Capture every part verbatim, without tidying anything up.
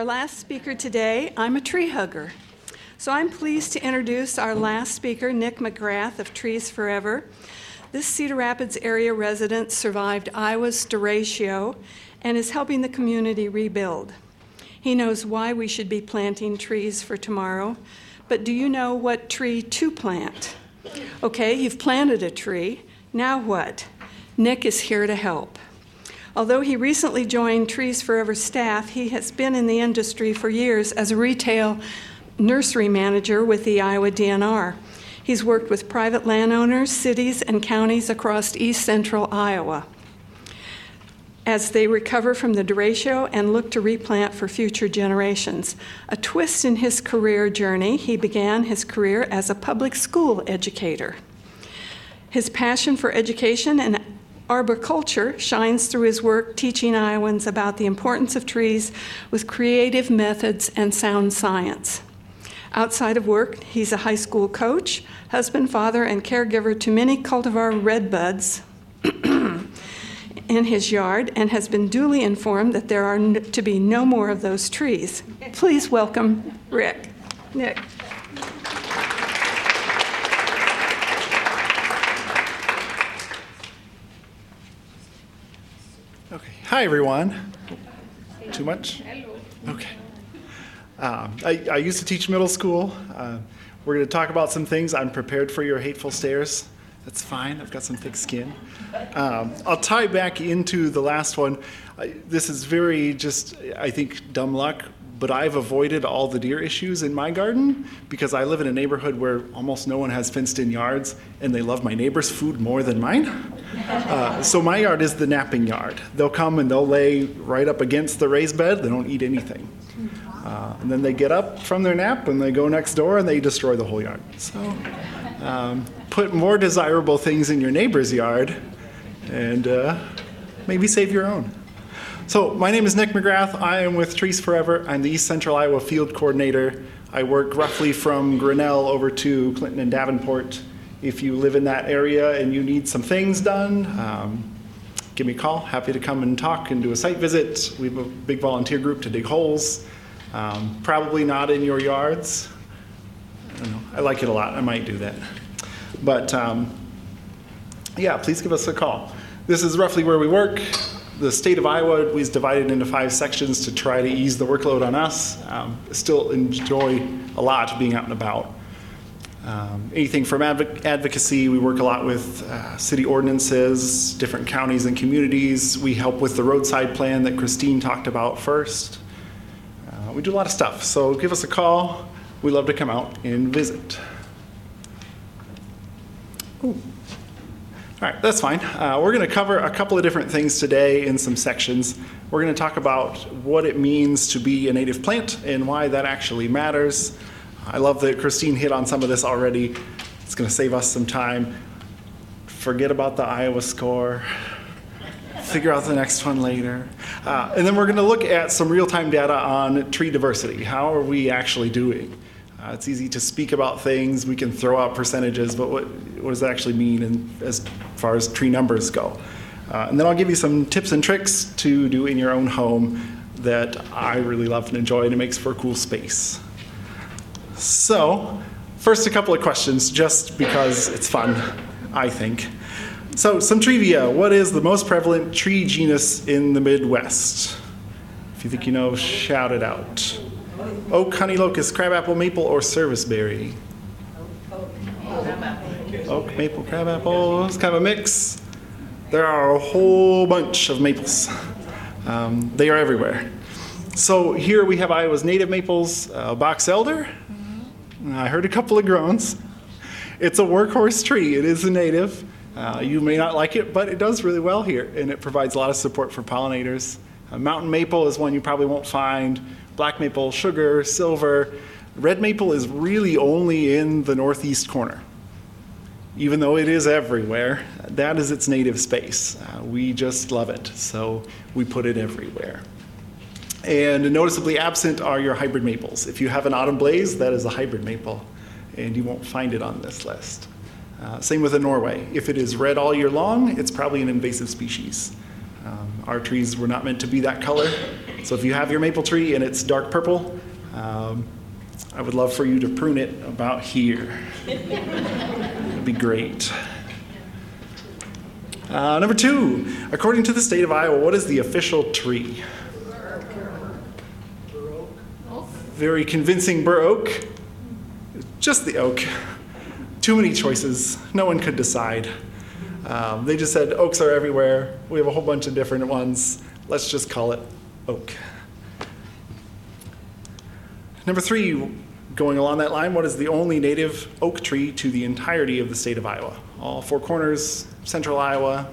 our last speaker today, I'm a tree hugger. So I'm pleased to introduce our last speaker, Nick McGrath of Trees Forever. This Cedar Rapids area resident survived Iowa's derecho and is helping the community rebuild. He knows why we should be planting trees for tomorrow, but do you know what tree to plant? Okay, you've planted a tree, now what? Nick is here to help. Although he recently joined Trees Forever staff, he has been in the industry for years as a retail nursery manager with the Iowa D N R. He's worked with private landowners, cities, and counties across east central Iowa as they recover from the derecho and look to replant for future generations. A twist in his career journey, he began his career as a public school educator. His passion for education and arboriculture shines through his work teaching Iowans about the importance of trees with creative methods and sound science. Outside of work, he's a high school coach, husband, father, and caregiver to many cultivar redbuds in his yard, and has been duly informed that there are n- to be no more of those trees. Please welcome Rick. Nick. Okay. Hi, everyone. Too much? Hello. Okay. Um, I, I used to teach middle school. Uh, we're going to talk about some things. I'm prepared for your hateful stares. That's fine. I've got some thick skin. Um, I'll tie back into the last one. I, this is very just, I think, dumb luck, but I've avoided all the deer issues in my garden because I live in a neighborhood where almost no one has fenced-in yards, and they love my neighbor's food more than mine. Uh, so my yard is the napping yard. They'll come and they'll lay right up against the raised bed. They don't eat anything. Uh, and then they get up from their nap and they go next door and they destroy the whole yard. So um, put more desirable things in your neighbor's yard and uh, maybe save your own. So my name is Nick McGrath. I am with Trees Forever. I'm the East Central Iowa Field Coordinator. I work roughly from Grinnell over to Clinton and Davenport. If you live in that area and you need some things done, um, give me a call. Happy to come and talk and do a site visit. We have a big volunteer group to dig holes. Um, probably not in your yards. I don't know. I like it a lot. I might do that. But um, yeah, please give us a call. This is roughly where we work. The state of Iowa is divided into five sections to try to ease the workload on us. Um, still enjoy a lot being out and about. Um, anything from adv- advocacy, we work a lot with uh, city ordinances, different counties and communities. We help with the roadside plan that Christine talked about first. Uh, we do a lot of stuff, so give us a call. We love to come out and visit. Ooh. All right, that's fine. Uh, we're going to cover a couple of different things today in some sections. We're going to talk about what it means to be a native plant and why that actually matters. I love that Christine hit on some of this already. It's going to save us some time. Forget about the Iowa score. Figure out the next one later. Uh, and then we're going to look at some real-time data on tree diversity. How are we actually doing? Uh, it's easy to speak about things. We can throw out percentages, but what, what does that actually mean in, as far as tree numbers go? Uh, and then I'll give you some tips and tricks to do in your own home that I really love and enjoy, and it makes for a cool space. So, first a couple of questions, just because it's fun, I think. So, some trivia. What is the most prevalent tree genus in the Midwest? If you think you know, shout it out. Oak, honey locust, crabapple, maple, or serviceberry? Oak, maple, crabapple. It's kind of a mix. There are a whole bunch of maples. Um, they are everywhere. So here we have Iowa's native maples, uh, box elder. I heard a couple of groans. It's a workhorse tree. It is a native. Uh, you may not like it, but it does really well here, and it provides a lot of support for pollinators. Uh, mountain maple is one you probably won't find. Black maple, sugar, silver. Red maple is really only in the northeast corner. Even though it is everywhere, that is its native space. Uh, we just love it, so we put it everywhere. And noticeably absent are your hybrid maples. If you have an autumn blaze, that is a hybrid maple, and you won't find it on this list. Uh, same with a Norway. If it is red all year long, it's probably an invasive species. Um, our trees were not meant to be that color, So if you have your maple tree and it's dark purple, um, I would love for you to prune it about here. It'd be great. Uh, number two, according to the state of Iowa, what is the official tree? Very convincing, bur oak. Just the oak. Too many choices. No one could decide. Um, they just said oaks are everywhere. We have a whole bunch of different ones. Let's just call it oak. Number three, going along that line, what is the only native oak tree to the entirety of the state of Iowa? All four corners, central Iowa.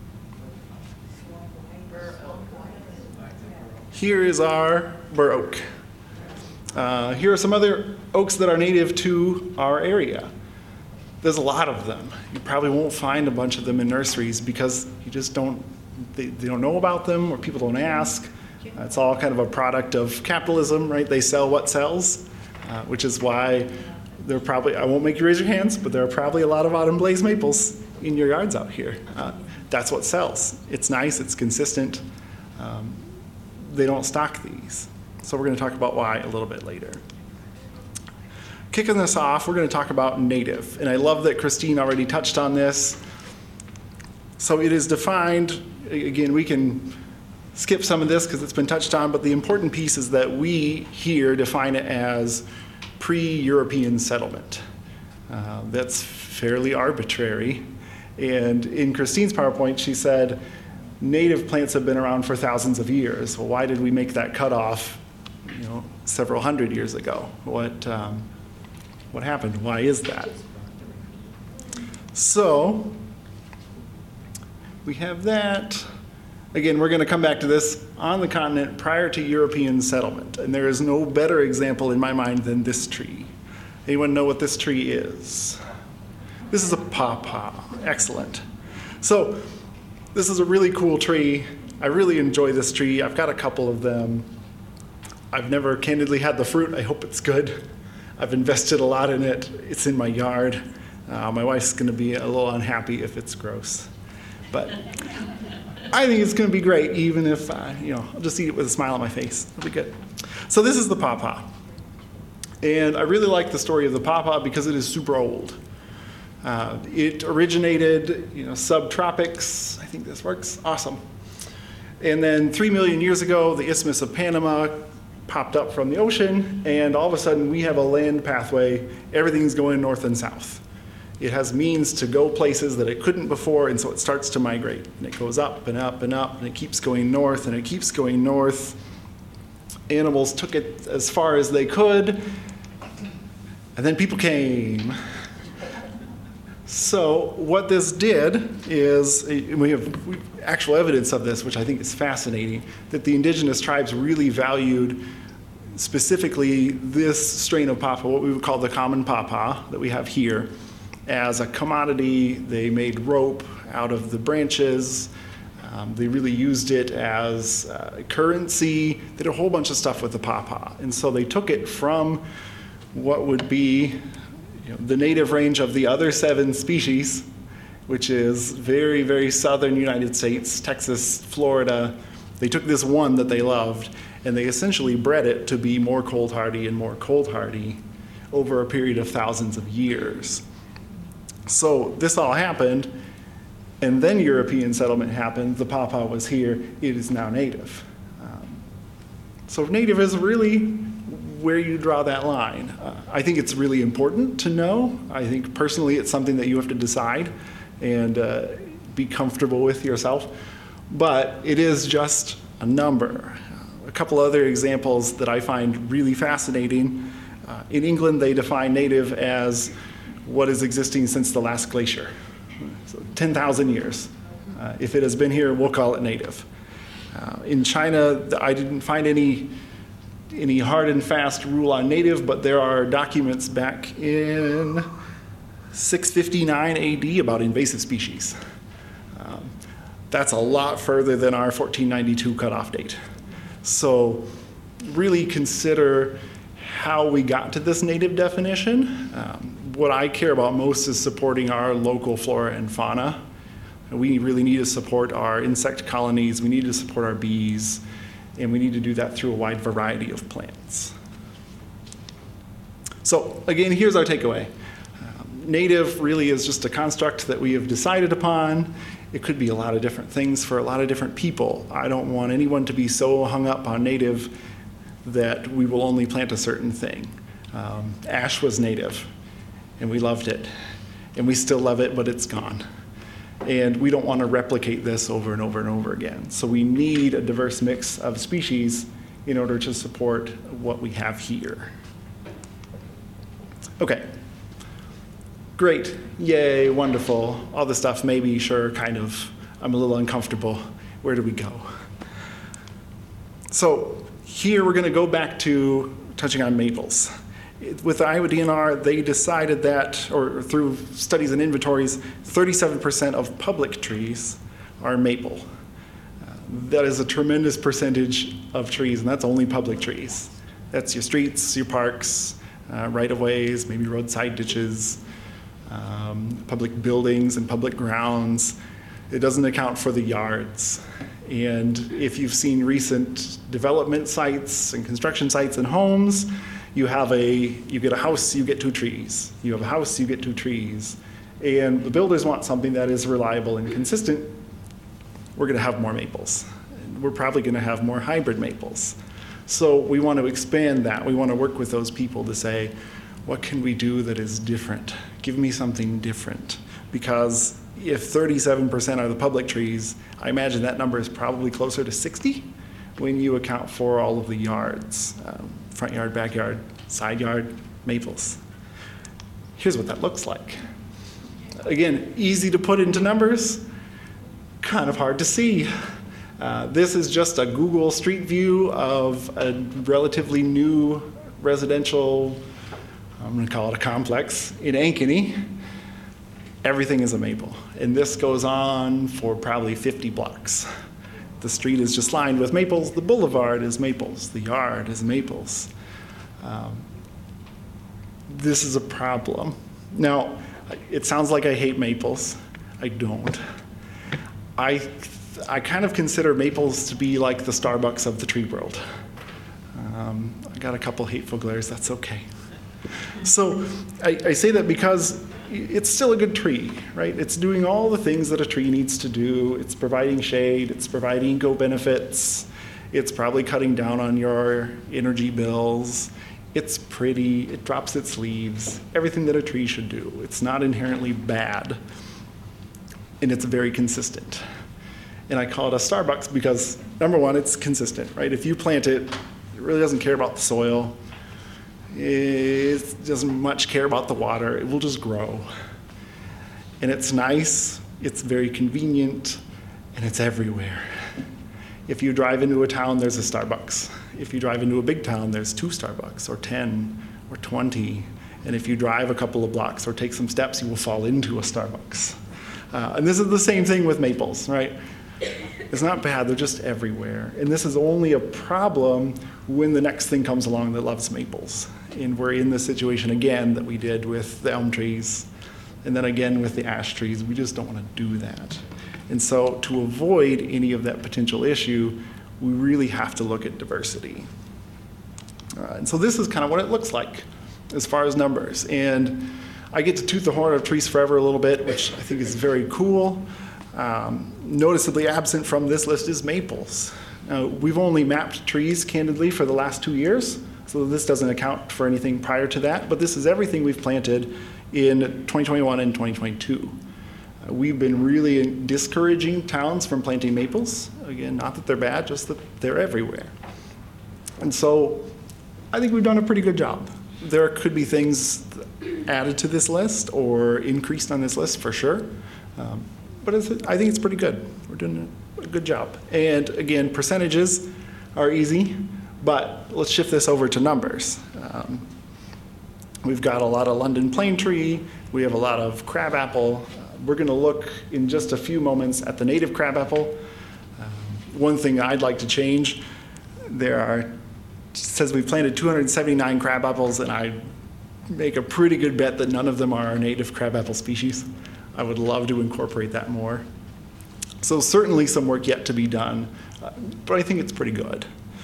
Here is our bur oak. Uh, here are some other oaks that are native to our area. There's a lot of them. You probably won't find a bunch of them in nurseries because you just don't, they, they don't know about them or people don't ask. Uh, it's all kind of a product of capitalism, right? They sell what sells, uh, which is why there are probably, I won't make you raise your hands, but there are probably a lot of autumn blaze maples in your yards out here. Uh, that's what sells. It's nice, it's consistent. Um, they don't stock these. So we're going to talk about why a little bit later. Kicking this off, we're going to talk about native. And I love that Christine already touched on this. So it is defined, again, we can skip some of this because it's been touched on, but the important piece is that we here define it as pre-European settlement. Uh, that's fairly arbitrary. And in Christine's PowerPoint, she said, native plants have been around for thousands of years. Well, why did we make that cutoff, you know, several hundred years ago? What, um, what happened? Why is that? So, we have that. Again, we're going to come back to this on the continent prior to European settlement. And there is no better example in my mind than this tree. Anyone know what this tree is? This is a pawpaw. Excellent. So, this is a really cool tree. I really enjoy this tree. I've got a couple of them. I've never candidly had the fruit. I hope it's good. I've invested a lot in it. It's in my yard. Uh, my wife's going to be a little unhappy if it's gross. But I think it's going to be great, even if, uh, you know, I'll just eat it with a smile on my face. It'll be good. So this is the pawpaw. And I really like the story of the pawpaw because it is super old. Uh, it originated, you know, subtropics. I think this works. Awesome. And then three million years ago, the Isthmus of Panama popped up from the ocean, and all of a sudden we have a land pathway. Everything's going north and south. It has means to go places that it couldn't before, and so it starts to migrate. And it goes up and up and up, and it keeps going north, and it keeps going north. Animals took it as far as they could, and then people came. So what this did is, we have actual evidence of this, which I think is fascinating, that the indigenous tribes really valued specifically this strain of pawpaw, what we would call the common pawpaw that we have here, as a commodity. They made rope out of the branches. Um, they really used it as uh, currency. They did a whole bunch of stuff with the pawpaw. And so they took it from what would be, you know, the native range of the other seven species, which is very, very southern United States, Texas, Florida. They took this one that they loved, and they essentially bred it to be more cold hardy and more cold hardy over a period of thousands of years. So this all happened, and then European settlement happened. The pawpaw was here. It is now native. Um, so native is really where you draw that line. Uh, I think it's really important to know. I think personally it's something that you have to decide and uh, be comfortable with yourself. But it is just a number. A couple other examples that I find really fascinating. Uh, in England, they define native as what is existing since the last glacier. So ten thousand years. Uh, if it has been here, we'll call it native. Uh, in China, I didn't find any any hard and fast rule on native, but there are documents back in six fifty-nine A D about invasive species. Um, that's a lot further than our fourteen ninety-two cutoff date. So really consider how we got to this native definition. Um, what I care about most is supporting our local flora and fauna. We really need to support our insect colonies. We need to support our bees. And we need to do that through a wide variety of plants. So again, here's our takeaway. Um, native really is just a construct that we have decided upon. It could be a lot of different things for a lot of different people. I don't want anyone to be so hung up on native that we will only plant a certain thing. Um, ash was native, and we loved it. And we still love it, but it's gone. And we don't want to replicate this over and over and over again. So we need a diverse mix of species in order to support what we have here. Okay. Great. Yay, wonderful. All this stuff, maybe, sure, kind of. I'm a little uncomfortable. Where do we go? So here we're going to go back to touching on maples. With the Iowa D N R, they decided that, or through studies and inventories, thirty-seven percent of public trees are maple. Uh, that is a tremendous percentage of trees, and that's only public trees. That's your streets, your parks, uh, right-of-ways, maybe roadside ditches, um, public buildings and public grounds. It doesn't account for the yards. And if you've seen recent development sites and construction sites and homes, you have a, you get a house, you get two trees. You have a house, you get two trees. And the builders want something that is reliable and consistent. We're gonna have more maples. We're probably gonna have more hybrid maples. So we want to expand that. We want to work with those people to say, what can we do that is different? Give me something different. Because if thirty-seven percent are the public trees, I imagine that number is probably closer to sixty when you account for all of the yards, um, front yard, backyard, side yard, maples. Here's what that looks like. Again, easy to put into numbers, kind of hard to see. Uh, this is just a Google Street View of a relatively new residential, I'm going to call it a complex, in Ankeny. Everything is a maple. And this goes on for probably fifty blocks. The street is just lined with maples. The boulevard is maples. The yard is maples. Um, this is a problem. Now, it sounds like I hate maples. I don't. I, I kind of consider maples to be like the Starbucks of the tree world. Um, I got a couple hateful glares, that's okay. So I, I say that because it's still a good tree, right? It's doing all the things that a tree needs to do. It's providing shade, it's providing eco benefits, it's probably cutting down on your energy bills. It's pretty, it drops its leaves, everything that a tree should do. It's not inherently bad, and it's very consistent. And I call it a Starbucks because, number one, it's consistent, right? If you plant it, it really doesn't care about the soil. It doesn't much care about the water. It will just grow. And it's nice, it's very convenient, and it's everywhere. If you drive into a town, there's a Starbucks. If you drive into a big town, there's two Starbucks, or ten, or twenty. And if you drive a couple of blocks or take some steps, you will fall into a Starbucks. Uh, and this is the same thing with maples, right? It's not bad, they're just everywhere. And this is only a problem when the next thing comes along that loves maples. And we're in the situation again that we did with the elm trees, and then again with the ash trees. We just don't want to do that. And so to avoid any of that potential issue, we really have to look at diversity. Uh, and so this is kind of what it looks like as far as numbers. And I get to toot the horn of Trees Forever a little bit, which I think is very cool. Um, noticeably absent from this list is maples. Now, we've only mapped trees, candidly, for the last two years, so this doesn't account for anything prior to that, but this is everything we've planted in twenty twenty-one and twenty twenty-two. Uh, we've been really discouraging towns from planting maples. Again, not that they're bad, just that they're everywhere. And so I think we've done a pretty good job. There could be things added to this list or increased on this list for sure. Um, But it's, I think it's pretty good. We're doing a good job. And again, percentages are easy, but let's shift this over to numbers. Um, we've got a lot of London plane tree. We have a lot of crabapple. Uh, we're going to look in just a few moments at the native crabapple. Um, one thing I'd like to change, there are, it says we've planted two hundred seventy-nine crabapples, and I make a pretty good bet that none of them are our native crabapple species. I would love to incorporate that more. So certainly some work yet to be done, uh, but I think it's pretty good.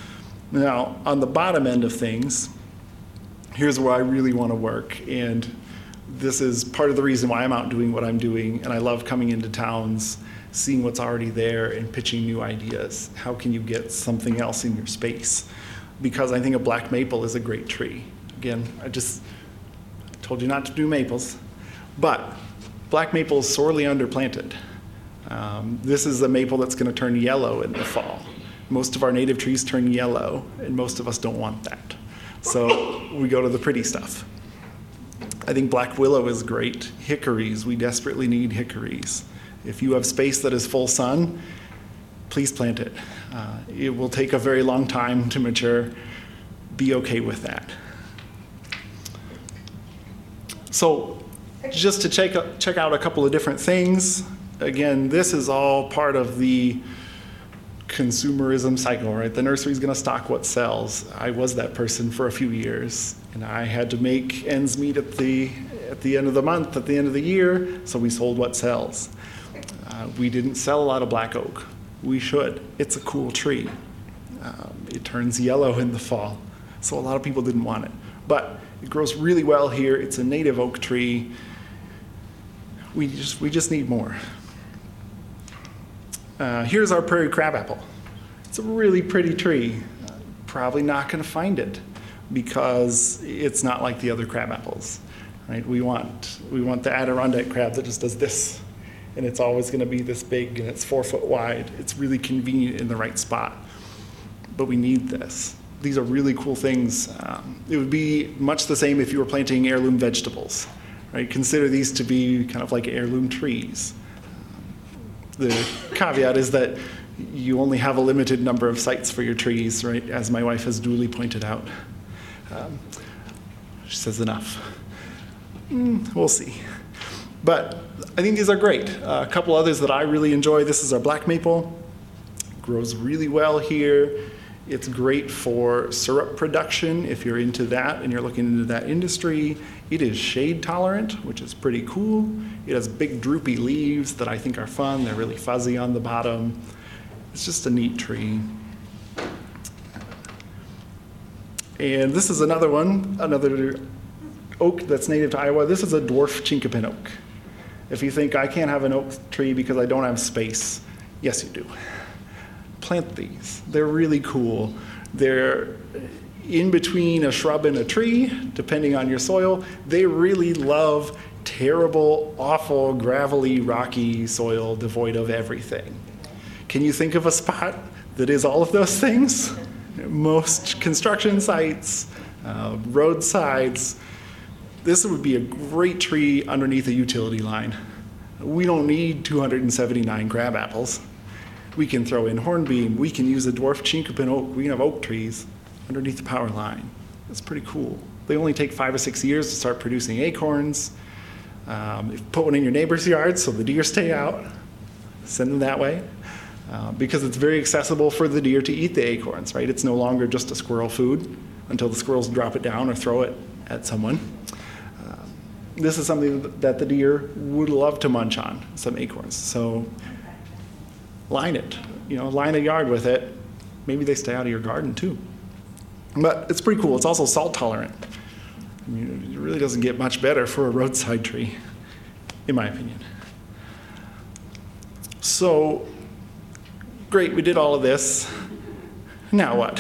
Now, on the bottom end of things, here's where I really want to work, and this is part of the reason why I'm out doing what I'm doing, and I love coming into towns, seeing what's already there, and pitching new ideas. How can you get something else in your space? Because I think a black maple is a great tree. Again, I just told you not to do maples, but black maple is sorely underplanted. Um, this is a maple that's going to turn yellow in the fall. Most of our native trees turn yellow, and most of us don't want that. So we go to the pretty stuff. I think black willow is great. Hickories, we desperately need hickories. If you have space that is full sun, please plant it. Uh, it will take a very long time to mature. Be okay with that. So just to check, check out a couple of different things. Again, this is all part of the consumerism cycle, right? The nursery's gonna stock what sells. I was that person for a few years, and I had to make ends meet at the, at the end of the month, at the end of the year, so we sold what sells. Uh, we didn't sell a lot of black oak. We should. It's a cool tree. Um, it turns yellow in the fall, so a lot of people didn't want it. But it grows really well here. It's a native oak tree. We just, we just need more. Uh, here's our prairie crabapple. It's a really pretty tree. Uh, probably not going to find it because it's not like the other crabapples, right? We want, we want the Adirondack crab that just does this, and it's always going to be this big, and it's four foot wide. It's really convenient in the right spot, but we need this. These are really cool things. Um, it would be much the same if you were planting heirloom vegetables, right? Consider these to be kind of like heirloom trees. The caveat is that you only have a limited number of sites for your trees, right? As my wife has duly pointed out. Um, she says enough. Mm, we'll see. But I think these are great. Uh, a couple others that I really enjoy. This is our black maple. Grows really well here. It's great for syrup production if you're into that and you're looking into that industry. It is shade tolerant, which is pretty cool. It has big droopy leaves that I think are fun. They're really fuzzy on the bottom. It's just a neat tree. And this is another one, another oak that's native to Iowa. This is a dwarf chinkapin oak. If you think I can't have an oak tree because I don't have space, yes you do. Plant these. They're really cool. They're in between a shrub and a tree, depending on your soil. They really love terrible, awful, gravelly, rocky soil devoid of everything. Can you think of a spot that is all of those things? Most construction sites, uh, roadsides. This would be a great tree underneath a utility line. We don't need two hundred seventy-nine crab apples. We can throw in hornbeam. We can use a dwarf chinkapin oak. We can have oak trees underneath the power line. It's pretty cool. They only take five or six years to start producing acorns. Um, if you put one in your neighbor's yard so the deer stay out, send them that way. Uh, because it's very accessible for the deer to eat the acorns, right? It's no longer just a squirrel food until the squirrels drop it down or throw it at someone. Uh, this is something that the deer would love to munch on, some acorns. So line it, you know, line a yard with it. Maybe they stay out of your garden too. But it's pretty cool. It's also salt tolerant. I mean, it really doesn't get much better for a roadside tree, in my opinion. So, great, we did all of this. Now what?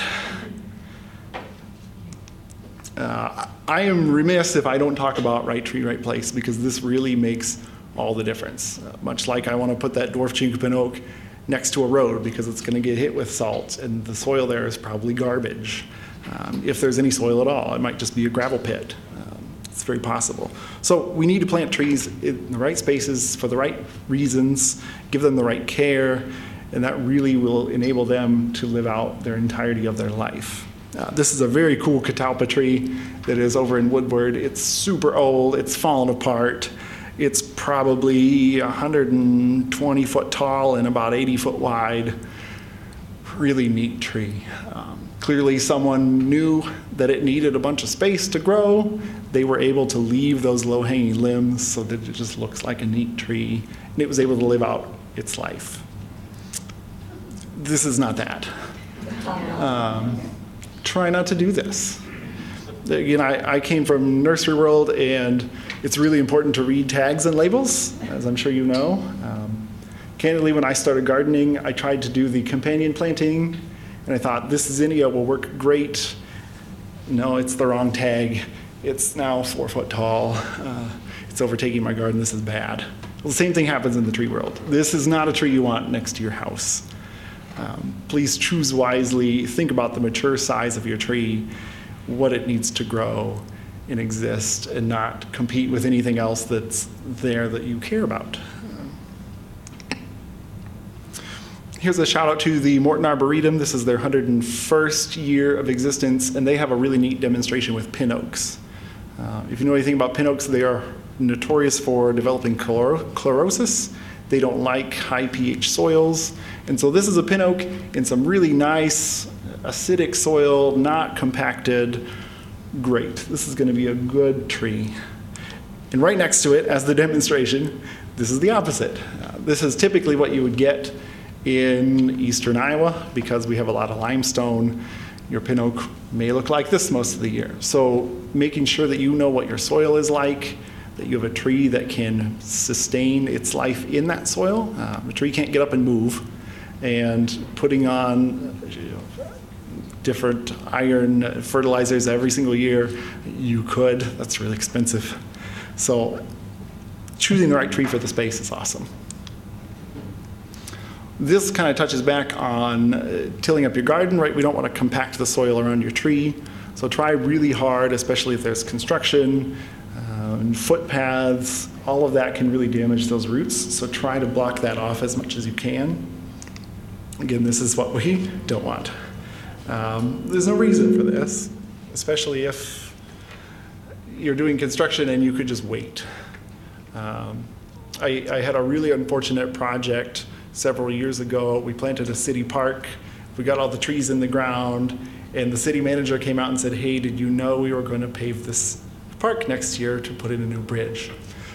Uh, I am remiss if I don't talk about right tree, right place, because this really makes all the difference. Uh, much like I want to put that dwarf chinkapin oak next to a road because it's going to get hit with salt, and the soil there is probably garbage. Um, if there's any soil at all, it might just be a gravel pit. Um, it's very possible. So we need to plant trees in the right spaces for the right reasons, give them the right care, and that really will enable them to live out their entirety of their life. Uh, this is a very cool catalpa tree that is over in Woodward. It's super old, it's fallen apart. It's probably one hundred twenty foot tall and about eighty foot wide. Really neat tree. Um, clearly someone knew that it needed a bunch of space to grow. They were able to leave those low-hanging limbs so that it just looks like a neat tree, and it was able to live out its life. This is not that. Um, try not to do this. Again, I, I came from nursery world, and it's really important to read tags and labels, as I'm sure you know. Um, candidly, when I started gardening, I tried to do the companion planting, and I thought, this zinnia will work great. No, it's the wrong tag. It's now four foot tall. Uh, it's overtaking my garden. This is bad. Well, the same thing happens in the tree world. This is not a tree you want next to your house. Um, please choose wisely. Think about the mature size of your tree, what it needs to grow and exist, and not compete with anything else that's there that you care about. Here's a shout out to the Morton Arboretum. This is their one hundred first year of existence, and they have a really neat demonstration with pin oaks. Uh, if you know anything about pin oaks, they are notorious for developing chlor chlorosis. They don't like high pH soils. And so this is a pin oak in some really nice acidic soil, not compacted. Great. This is going to be a good tree. And right next to it, as the demonstration, this is the opposite. Uh, this is typically what you would get in eastern Iowa because we have a lot of limestone. Your pin oak may look like this most of the year. So making sure that you know what your soil is like, that you have a tree that can sustain its life in that soil. Uh, a tree can't get up and move. And putting on you know, different iron fertilizers every single year, you could. That's really expensive. So choosing the right tree for the space is awesome. This kind of touches back on uh, tilling up your garden, right? We don't want to compact the soil around your tree. So try really hard, especially if there's construction, uh, and footpaths, all of that can really damage those roots. So try to block that off as much as you can. Again, this is what we don't want. Um, there's no reason for this, especially if you're doing construction and you could just wait. Um, I, I had a really unfortunate project several years ago. We planted a city park. We got all the trees in the ground, and the city manager came out and said, hey, did you know we were going to pave this park next year to put in a new bridge?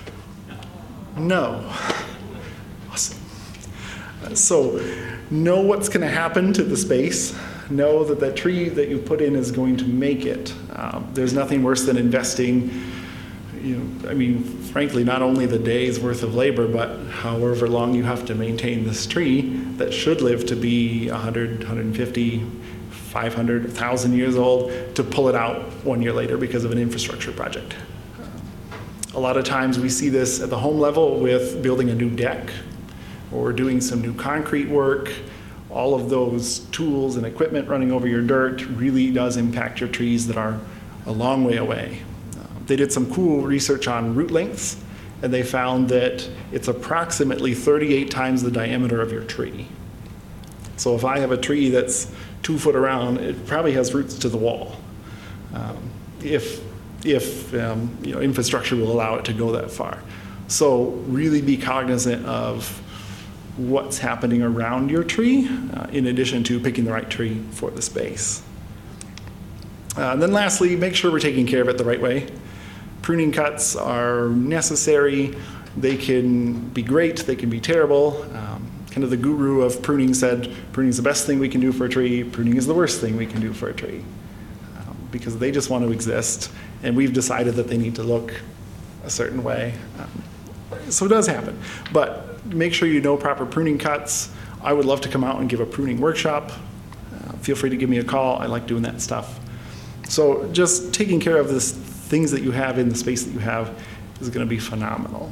No. Awesome. So know what's going to happen to the space. Know that that tree that you put in is going to make it. Um, there's nothing worse than investing, you know, I mean, frankly, not only the day's worth of labor, but however long you have to maintain this tree that should live to be one hundred, one hundred fifty, five hundred, one thousand years old, to pull it out one year later because of an infrastructure project. A lot of times we see this at the home level with building a new deck or doing some new concrete work. All of those tools and equipment running over your dirt really does impact your trees that are a long way away. Uh, they did some cool research on root lengths, and they found that it's approximately thirty-eight times the diameter of your tree. So if I have a tree that's two foot around, it probably has roots to the wall. Um, if if um, you know, infrastructure will allow it to go that far. So really be cognizant of what's happening around your tree, uh, in addition to picking the right tree for the space. Uh, and then lastly, make sure we're taking care of it the right way. Pruning cuts are necessary. They can be great, they can be terrible. Um, kind of the guru of pruning said, pruning is the best thing we can do for a tree, pruning is the worst thing we can do for a tree. Um, because they just want to exist, and we've decided that they need to look a certain way. Um, so it does happen. But make sure you know proper pruning cuts. I would love to come out and give a pruning workshop. Uh, feel free to give me a call. I like doing that stuff. So just taking care of the things that you have in the space that you have is going to be phenomenal.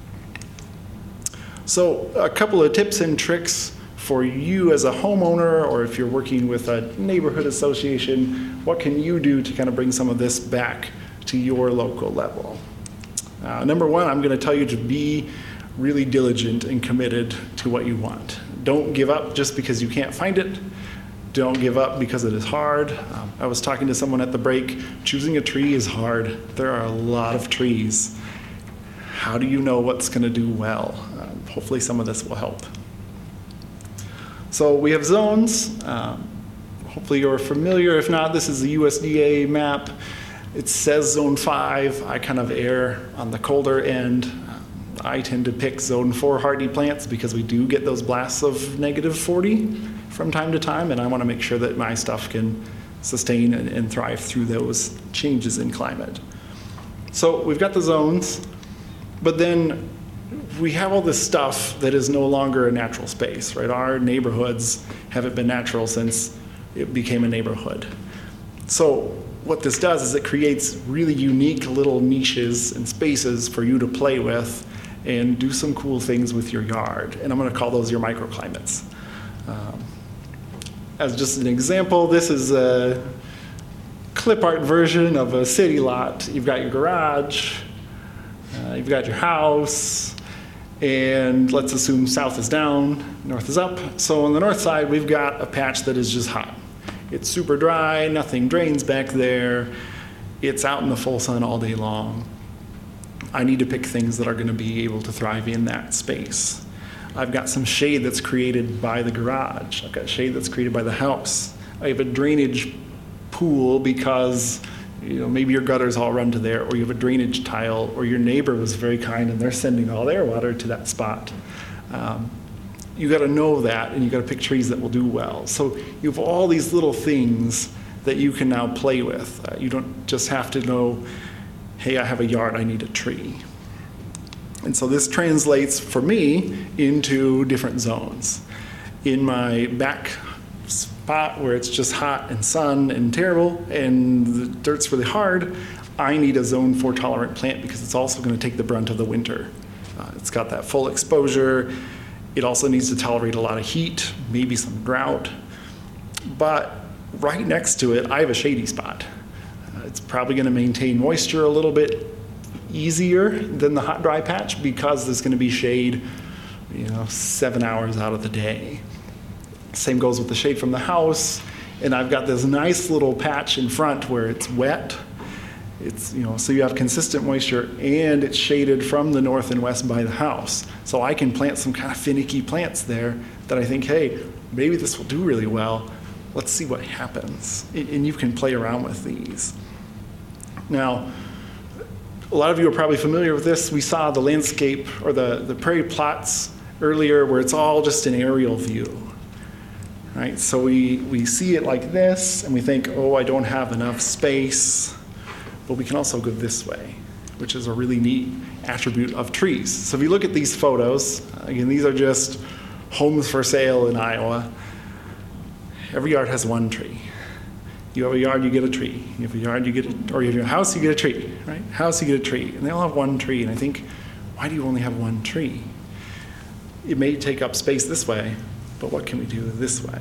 So a couple of tips and tricks for you as a homeowner, or if you're working with a neighborhood association, what can you do to kind of bring some of this back to your local level? Uh, number one, I'm going to tell you to be really diligent and committed to what you want. Don't give up just because you can't find it. Don't give up because it is hard. Um, I was talking to someone at the break. Choosing a tree is hard. There are a lot of trees. How do you know what's going to do well? Um, hopefully some of this will help. So we have zones. Um, hopefully you're familiar. If not, this is the U S D A map. It says zone five. I kind of err on the colder end. I tend to pick zone four hardy plants because we do get those blasts of negative forty from time to time, and I want to make sure that my stuff can sustain and, and thrive through those changes in climate. So we've got the zones, but then we have all this stuff that is no longer a natural space, right? Our neighborhoods haven't been natural since it became a neighborhood. So what this does is it creates really unique little niches and spaces for you to play with and do some cool things with your yard. And I'm going to call those your microclimates. Um, as just an example, this is a clip art version of a city lot. You've got your garage, uh, you've got your house, and let's assume south is down, north is up. So on the north side, we've got a patch that is just hot. It's super dry, nothing drains back there. It's out in the full sun all day long. I need to pick things that are going to be able to thrive in that space. I've got some shade that's created by the garage. I've got shade that's created by the house. I have a drainage pool because you know, maybe your gutters all run to there, or you have a drainage tile, or your neighbor was very kind and they're sending all their water to that spot. Um, you got to know that, and you got to pick trees that will do well. So you have all these little things that you can now play with. Uh, you don't just have to know, hey, I have a yard, I need a tree. And so this translates for me into different zones. In my back spot where it's just hot and sun and terrible and the dirt's really hard, I need a zone four tolerant plant because it's also going to take the brunt of the winter. Uh, it's got that full exposure. It also needs to tolerate a lot of heat, maybe some drought. But right next to it, I have a shady spot. Uh, it's probably going to maintain moisture a little bit easier than the hot, dry patch because there's going to be shade, you know, seven hours out of the day. Same goes with the shade from the house. And I've got this nice little patch in front where it's wet. It's, you know, so you have consistent moisture and it's shaded from the north and west by the house. So I can plant some kind of finicky plants there that I think, hey, maybe this will do really well. Let's see what happens. And you can play around with these. Now, a lot of you are probably familiar with this. We saw the landscape or the, the prairie plots earlier where it's all just an aerial view. Right? So we, we see it like this and we think, oh, I don't have enough space. But we can also go this way, which is a really neat attribute of trees. So if you look at these photos, again, these are just homes for sale in Iowa. Every yard has one tree. You have a yard, you get a tree. You have a yard, you get a, or you have a house, you get a tree, right? House, you get a tree. And they all have one tree. And I think, why do you only have one tree? It may take up space this way, but what can we do this way?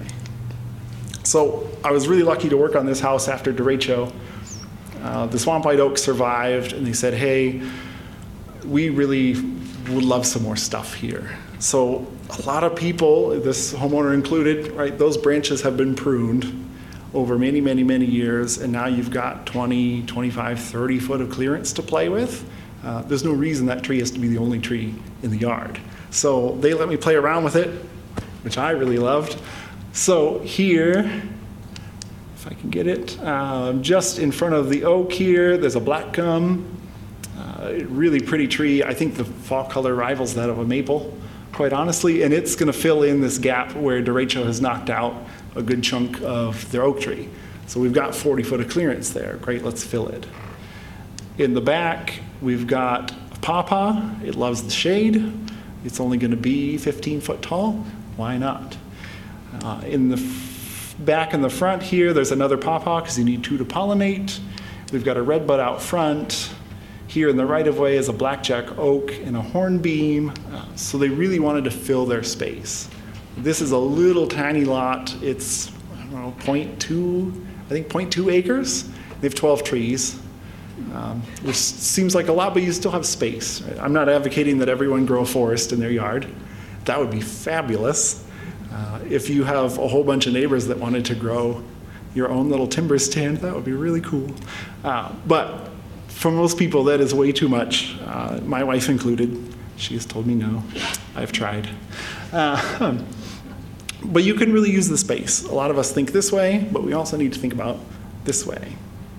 So I was really lucky to work on this house after derecho. Uh, the swamp white oak survived, and they said, hey, we really would love some more stuff here. So a lot of people, this homeowner included, right, those branches have been pruned over many, many, many years, and now you've got twenty, twenty-five, thirty foot of clearance to play with. Uh, there's no reason that tree has to be the only tree in the yard. So they let me play around with it, which I really loved. So here, if I can get it, uh, just in front of the oak here, there's a black gum, uh, really pretty tree. I think the fall color rivals that of a maple, quite honestly, and it's going to fill in this gap where derecho has knocked out a good chunk of their oak tree. So we've got forty foot of clearance there. Great, let's fill it. In the back, we've got a pawpaw. It loves the shade. It's only going to be fifteen foot tall. Why not? Uh, in the f- back and the front here, there's another pawpaw because you need two to pollinate. We've got a redbud out front. Here in the right-of-way is a blackjack oak and a hornbeam. Uh, so they really wanted to fill their space. This is a little tiny lot. It's, I don't know, zero point two, I think zero point two acres. They have twelve trees, um, which seems like a lot, but you still have space. Right? I'm not advocating that everyone grow a forest in their yard. That would be fabulous. Uh, if you have a whole bunch of neighbors that wanted to grow your own little timber stand, that would be really cool. Uh, but for most people, that is way too much, uh, my wife included. She has told me no. I've tried. Uh, but you can really use the space. A lot of us think this way, but we also need to think about this way.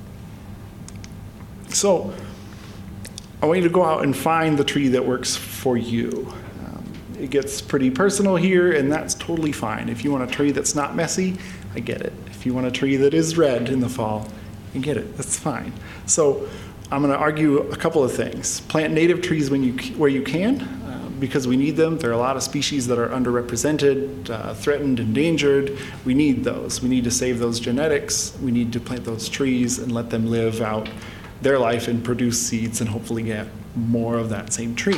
So I want you to go out and find the tree that works for you. It gets pretty personal here, and that's totally fine. If you want a tree that's not messy, I get it. If you want a tree that is red in the fall, you get it. That's fine. So I'm going to argue a couple of things. Plant native trees when you where you can, uh, because we need them. There are a lot of species that are underrepresented, uh, threatened, endangered. We need those. We need to save those genetics. We need to plant those trees and let them live out their life and produce seeds and hopefully get more of that same tree.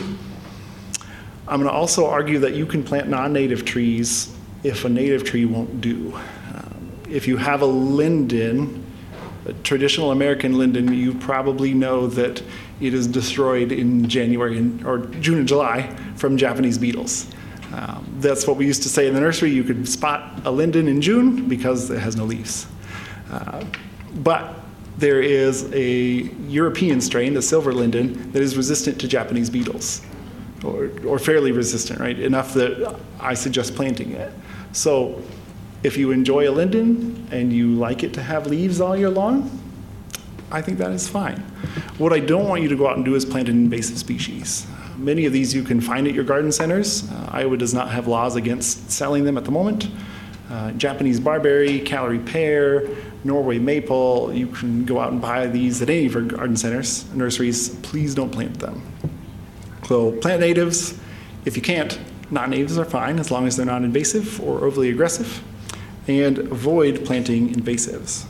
I'm going to also argue that you can plant non-native trees if a native tree won't do. Um, if you have a linden, a traditional American linden, you probably know that it is destroyed in January and, or June and July from Japanese beetles. Um, that's what we used to say in the nursery. You could spot a linden in June because it has no leaves. Uh, but there is a European strain, the silver linden, that is resistant to Japanese beetles, or, or fairly resistant, right? Enough that I suggest planting it. So if you enjoy a linden and you like it to have leaves all year long, I think that is fine. What I don't want you to go out and do is plant an invasive species. Many of these you can find at your garden centers. Uh, Iowa does not have laws against selling them at the moment. Uh, Japanese barberry, Callery pear, Norway maple, you can go out and buy these at any of our garden centers, nurseries. Please don't plant them. So plant natives. If you can't, non-natives are fine as long as they're non-invasive or overly aggressive. And avoid planting invasives.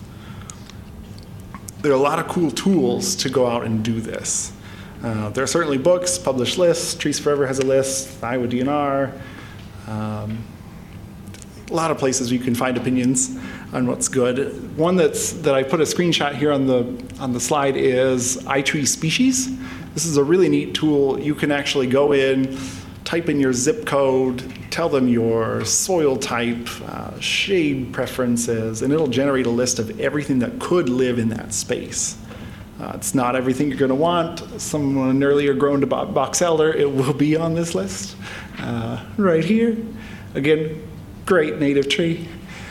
There are a lot of cool tools to go out and do this. Uh, there are certainly books, published lists. Trees Forever has a list, Iowa D N R. Um, a lot of places you can find opinions on what's good. One that's that I put a screenshot here on the on the slide is iTree Species. This is a really neat tool. You can actually go in, type in your zip code, tell them your soil type, uh, shade preferences, and it'll generate a list of everything that could live in that space. Uh, it's not everything you're going to want. Someone earlier grown to box elder, it will be on this list. Uh, right here. Again, great native tree.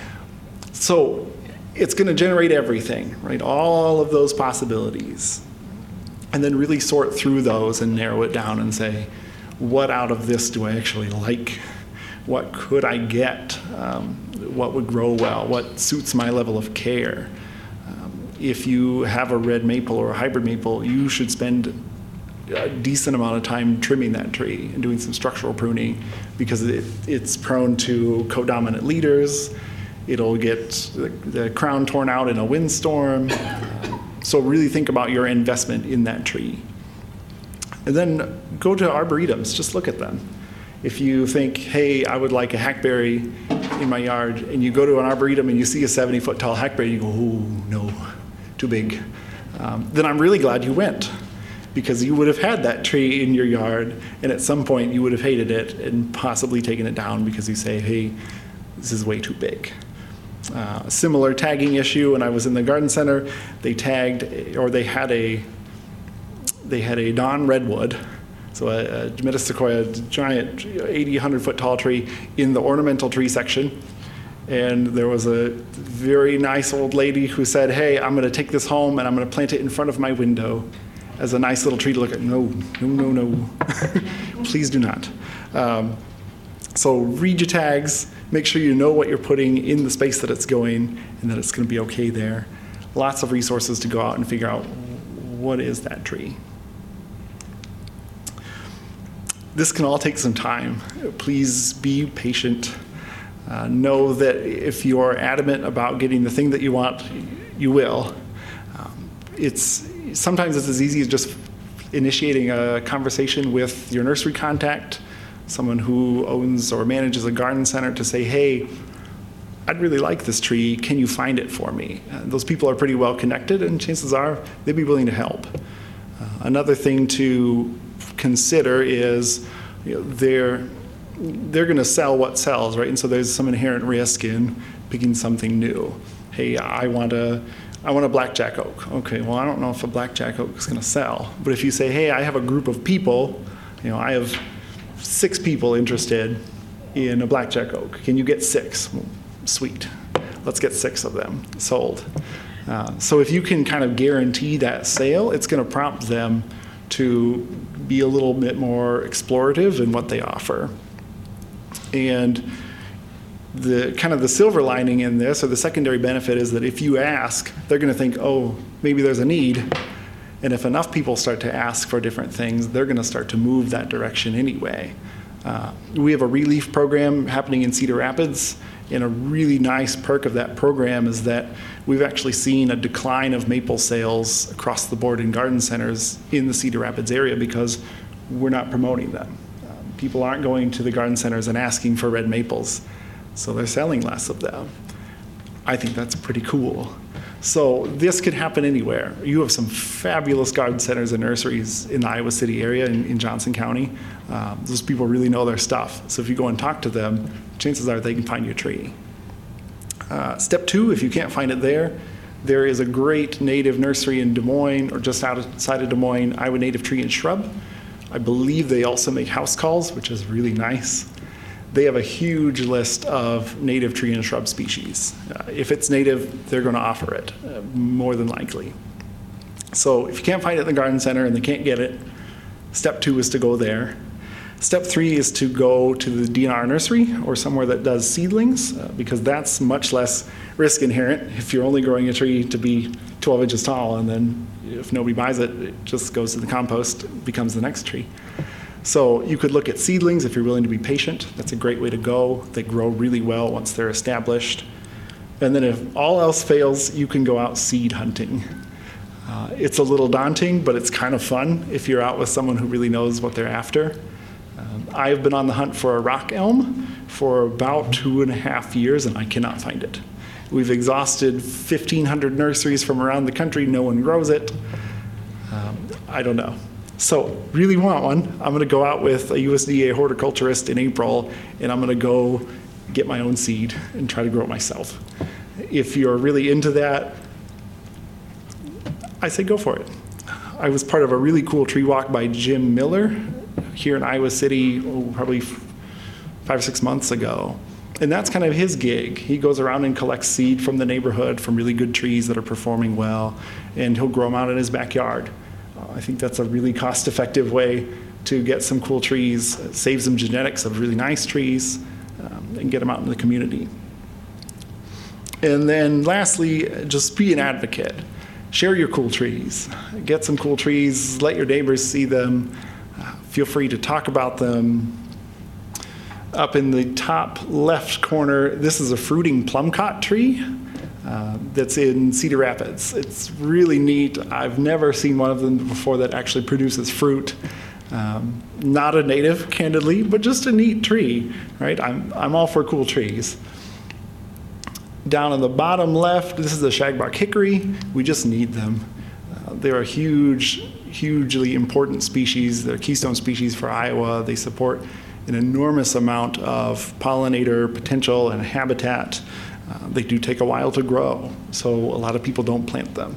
So it's going to generate everything, right? All of those possibilities. And then really sort through those and narrow it down and say, what out of this do I actually like? What could I get? Um, what would grow well? What suits my level of care? Um, if you have a red maple or a hybrid maple, you should spend a decent amount of time trimming that tree and doing some structural pruning because it, it's prone to codominant leaders. It'll get the, the crown torn out in a windstorm. So really think about your investment in that tree. And then go to arboretums, just look at them. If you think, hey, I would like a hackberry in my yard, and you go to an arboretum and you see a seventy foot tall hackberry, you go, oh, no, too big. Um, then I'm really glad you went, because you would have had that tree in your yard, and at some point you would have hated it and possibly taken it down because you say, hey, this is way too big. Uh, a similar tagging issue, when I was in the garden center, they tagged, or they had a, they had a non-redwood, so a, a metasequoia, giant eighty, one hundred foot tall tree in the ornamental tree section. And there was a very nice old lady who said, hey, I'm going to take this home and I'm going to plant it in front of my window as a nice little tree to look at. No, no, no, no. Please do not. Um, so read your tags. Make sure you know what you're putting in the space that it's going and that it's going to be okay there. Lots of resources to go out and figure out what is that tree. This can all take some time. Please be patient. Uh, know that if you're adamant about getting the thing that you want, you will. Um, it's sometimes it's as easy as just initiating a conversation with your nursery contact, someone who owns or manages a garden center, to say, hey, I'd really like this tree. Can you find it for me? Uh, those people are pretty well connected, and chances are they'd be willing to help. Uh, another thing to consider is, you know, they're they're going to sell what sells, right? And so there's some inherent risk in picking something new. Hey, I want a I want a blackjack oak. Okay, well, I don't know if a blackjack oak is going to sell. But if you say, hey, I have a group of people, you know, I have six people interested in a blackjack oak. Can you get six? Well, sweet. Let's get six of them sold. Uh, so if you can kind of guarantee that sale, it's going to prompt them to be a little bit more explorative in what they offer. And The kind of the silver lining in this, or the secondary benefit, is that if you ask, they're going to think, oh, maybe there's a need. And if enough people start to ask for different things, they're going to start to move that direction anyway. Uh, we have a relief program happening in Cedar Rapids, and a really nice perk of that program is that we've actually seen a decline of maple sales across the board in garden centers in the Cedar Rapids area because we're not promoting them. Um, people aren't going to the garden centers and asking for red maples, so they're selling less of them. I think that's pretty cool. So this could happen anywhere. You have some fabulous garden centers and nurseries in the Iowa City area, in, in Johnson County. Um, those people really know their stuff. So if you go and talk to them, chances are they can find your tree. Uh, step two, if you can't find it there, there is a great native nursery in Des Moines, or just outside of Des Moines, Iowa Native Tree and Shrub. I believe they also make house calls, which is really nice. They have a huge list of native tree and shrub species. Uh, if it's native, they're going to offer it, uh, more than likely. So if you can't find it in the garden center and they can't get it, step two is to go there. Step three is to go to the D N R nursery or somewhere that does seedlings, uh, because that's much less risk inherent. If you're only growing a tree to be twelve inches tall, and then if nobody buys it, it just goes to the compost, becomes the next tree. So you could look at seedlings if you're willing to be patient. That's a great way to go. They grow really well once they're established. And then if all else fails, you can go out seed hunting. Uh, it's a little daunting, but it's kind of fun if you're out with someone who really knows what they're after. Um, I've been on the hunt for a rock elm for about two and a half years, and I cannot find it. We've exhausted fifteen hundred nurseries from around the country. No one grows it. Um, I don't know. So really want one. I'm going to go out with a U S D A horticulturist in April, and I'm going to go get my own seed and try to grow it myself. If you're really into that, I say go for it. I was part of a really cool tree walk by Jim Miller here in Iowa City, oh, probably five or six months ago. And that's kind of his gig. He goes around and collects seed from the neighborhood from really good trees that are performing well, and he'll grow them out in his backyard. I think that's a really cost-effective way to get some cool trees, save some genetics of really nice trees, um, and get them out in the community. And then lastly, just be an advocate. Share your cool trees. Get some cool trees, let your neighbors see them. Uh, feel free to talk about them. Up in the top left corner, this is a fruiting plumcot tree. Uh, that's in Cedar Rapids. It's really neat. I've never seen one of them before that actually produces fruit. Um, not a native, candidly, but just a neat tree, right? I'm, I'm all for cool trees. Down on the bottom left, this is a shagbark hickory. We just need them. Uh, they're a huge, hugely important species. They're a keystone species for Iowa. They support an enormous amount of pollinator potential and habitat. Uh, they do take a while to grow, so a lot of people don't plant them.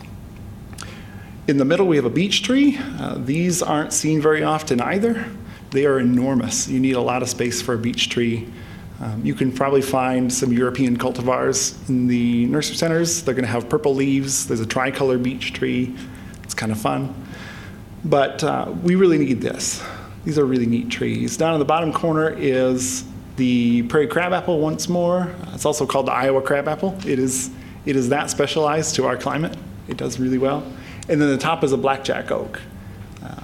In the middle, we have a beech tree. Uh, these aren't seen very often either. They are enormous. You need a lot of space for a beech tree. Um, you can probably find some European cultivars in the nursery centers. They're going to have purple leaves. There's a tricolor beech tree. It's kind of fun. But uh, we really need this. These are really neat trees. Down in the bottom corner is the prairie crabapple once more. It's also called the Iowa crabapple. It is, it is that specialized to our climate. It does really well. And then the top is a blackjack oak. Uh,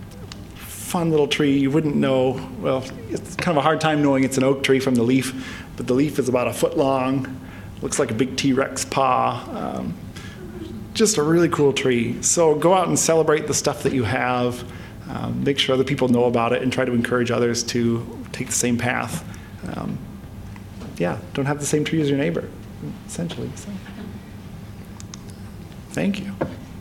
fun little tree. You wouldn't know, well, it's kind of a hard time knowing it's an oak tree from the leaf, but the leaf is about a foot long. Looks like a big T-Rex paw. Um, just a really cool tree. So go out and celebrate the stuff that you have. Um, make sure other people know about it and try to encourage others to take the same path. Um, yeah, don't have the same tree as your neighbor, essentially. So. Thank you.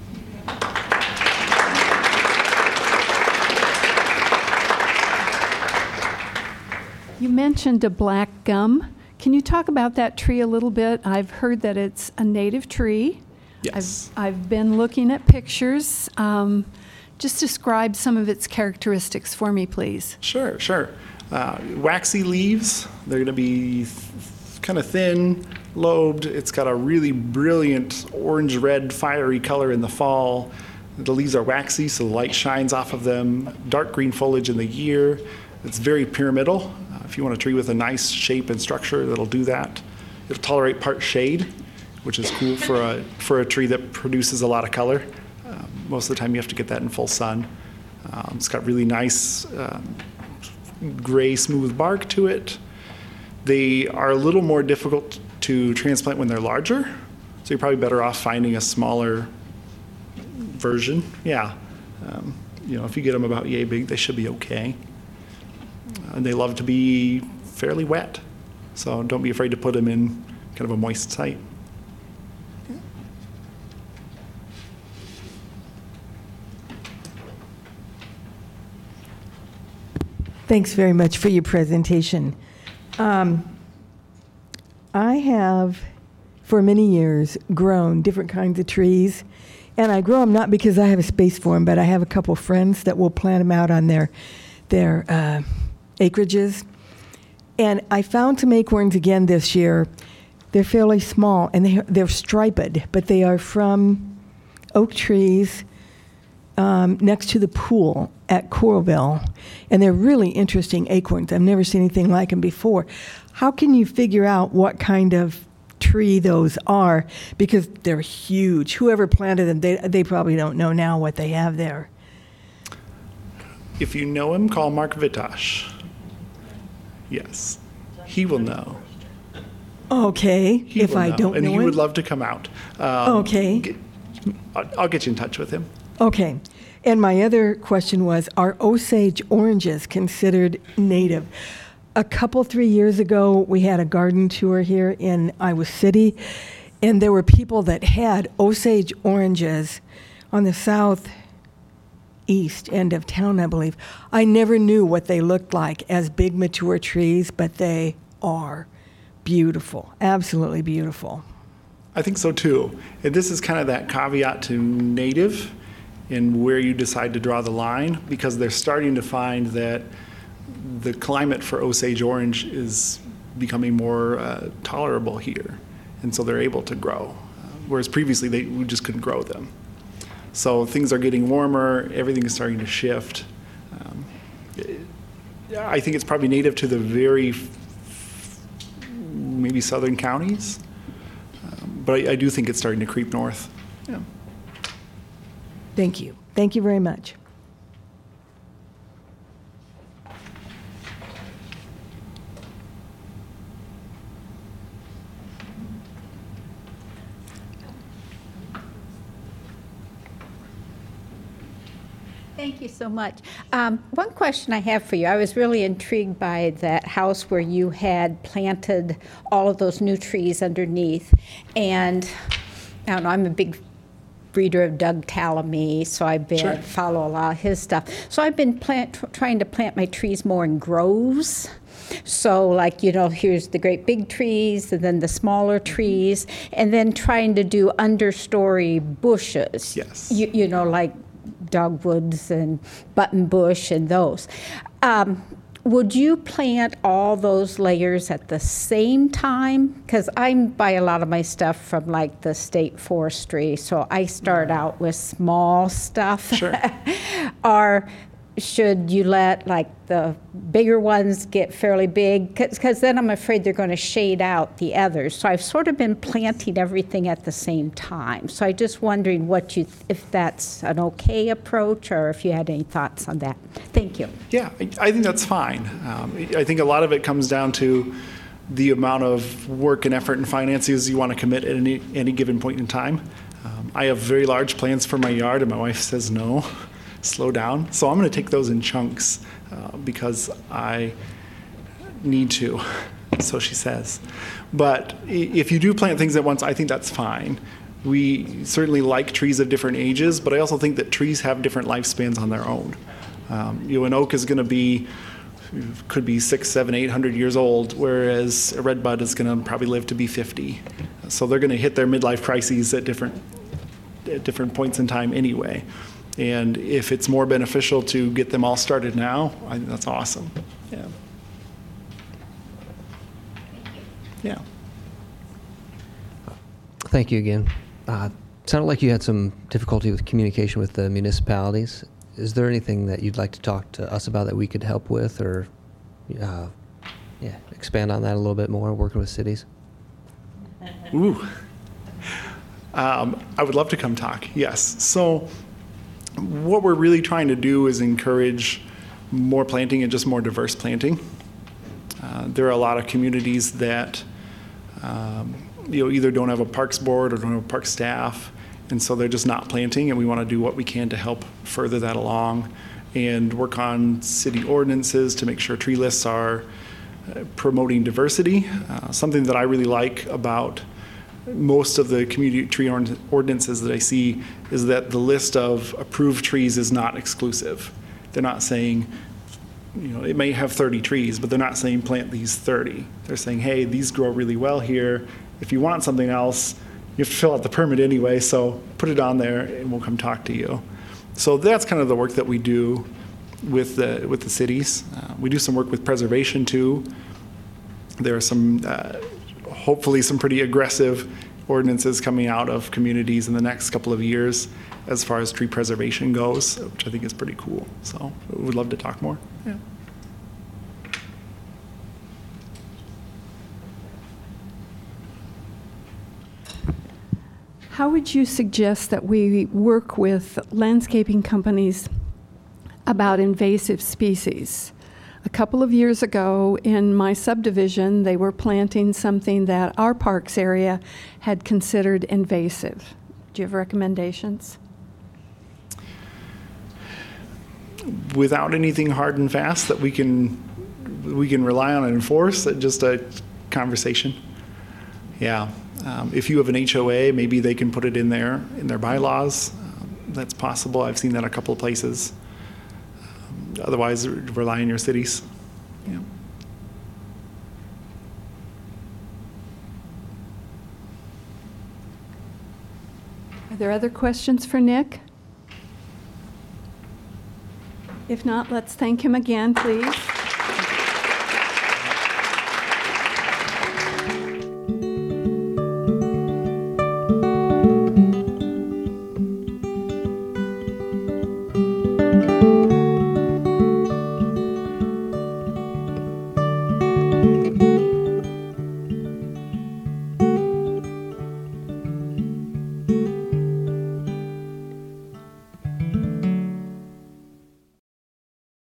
You mentioned a black gum. Can you talk about that tree a little bit? I've heard that it's a native tree. Yes. I've, I've been looking at pictures. Um, just describe some of its characteristics for me, please. Sure, sure. Uh, waxy leaves. They're going to be th- kind of thin, lobed. It's got a really brilliant orange-red fiery color in the fall. The leaves are waxy, so the light shines off of them. Dark green foliage in the year. It's very pyramidal. Uh, if you want a tree with a nice shape and structure, that'll do that. It'll tolerate part shade, which is cool for a, for a tree that produces a lot of color. Um, most of the time you have to get that in full sun. Um, it's got really nice um, gray, smooth bark to it. They are a little more difficult to transplant when they're larger, so you're probably better off finding a smaller version. Yeah, um, you know, if you get them about yay big, they should be okay. Uh, and they love to be fairly wet, so don't be afraid to put them in kind of a moist site. Thanks very much for your presentation. Um, I have, for many years, grown different kinds of trees, and I grow them not because I have a space for them, but I have a couple friends that will plant them out on their their uh, acreages. And I found some acorns again this year. They're fairly small, and they, they're striped, but they are from oak trees um, next to the pool at Coralville, and they're really interesting acorns. I've never seen anything like them before. How can you figure out what kind of tree those are? Because they're huge. Whoever planted them, they, they probably don't know now what they have there. If you know him, call Mark Vitash. Yes, he will know. Okay, He if will I know, don't and know he him. would love to come out. Um, Okay. get- I'll, I'll get you in touch with him. Okay. And my other question was, are Osage oranges considered native? A couple, three years ago, we had a garden tour here in Iowa City, and there were people that had Osage oranges on the southeast end of town, I believe. I never knew what they looked like as big, mature trees, but they are beautiful, absolutely beautiful. I think so too. And this is kind of that caveat to native and where you decide to draw the line, because they're starting to find that the climate for Osage orange is becoming more uh, tolerable here. And so they're able to grow. Uh, whereas previously they, we just couldn't grow them. So things are getting warmer, everything is starting to shift. Um, it, I think it's probably native to the very f- maybe southern counties. Um, but I, I do think it's starting to creep north. Yeah. Thank you. Thank you very much. Thank you so much. Um, one question I have for you. I was really intrigued by that house where you had planted all of those new trees underneath. And I don't know, I'm a big reader of Doug Tallamy, so I've been Sure. follow a lot of his stuff. So I've been plant, tr- trying to plant my trees more in groves. So like, you know, here's the great big trees and then the smaller trees, and then trying to do understory bushes. Yes. You, you know, like dogwoods and buttonbush and those. Um, would you plant all those layers at the same time? Because I buy a lot of my stuff from like the state forestry, so I start out with small stuff. Sure. Or should you let like the bigger ones get fairly big? Because then I'm afraid they're going to shade out the others. So I've sort of been planting everything at the same time. So I just wondering what you, if that's an okay approach, or if you had any thoughts on that. Thank you. Yeah, I, I think that's fine. Um, I think a lot of it comes down to the amount of work and effort and finances you want to commit at any, any given point in time. Um, I have very large plans for my yard, and my wife says no. Slow down. So I'm going to take those in chunks uh, because I need to, so she says. But i- if you do plant things at once, I think that's fine. We certainly like trees of different ages, but I also think that trees have different lifespans on their own. Um, you know, an oak is going to be, could be six, seven, eight hundred years old, whereas a redbud is going to probably live to be fifty. So they're going to hit their midlife crises at different at different points in time anyway. And if it's more beneficial to get them all started now, I think that's awesome. Yeah. Yeah. Thank you again. Uh, sounded like you had some difficulty with communication with the municipalities. is there anything that you'd like to talk to us about that we could help with, or uh, yeah, expand on that a little bit more, working with cities? Ooh. Um, I would love to come talk, yes. So what we're really trying to do is encourage more planting and just more diverse planting. Uh, there are a lot of communities that um, you know, either don't have a parks board or don't have a park staff, and so they're just not planting, and we want to do what we can to help further that along and work on city ordinances to make sure tree lists are uh, promoting diversity. Uh, something that I really like about most of the community tree ord- ordinances that I see is that the list of approved trees is not exclusive. They're not saying, you know, it may have thirty trees, but they're not saying plant these thirty. They're saying, hey, these grow really well here. If you want something else, you have to fill out the permit anyway, so put it on there and we'll come talk to you. So that's kind of the work that we do with the, with the cities. Uh, we do some work with preservation too. There are some, uh, hopefully some pretty aggressive ordinances coming out of communities in the next couple of years as far as tree preservation goes, which I think is pretty cool. So we would love to talk more. Yeah. How would you suggest that we work with landscaping companies about invasive species? A couple of years ago in my subdivision, they were planting something that our parks area had considered invasive. Do you have recommendations? Without anything hard and fast that we can we can rely on and enforce, just a conversation. Yeah. Um, if you have an H O A, maybe they can put it in there in their bylaws. Um, that's possible. I've seen that a couple of places. Um, otherwise, rely on your cities. Yeah. Are there other questions for Nick? If not, let's thank him again, please.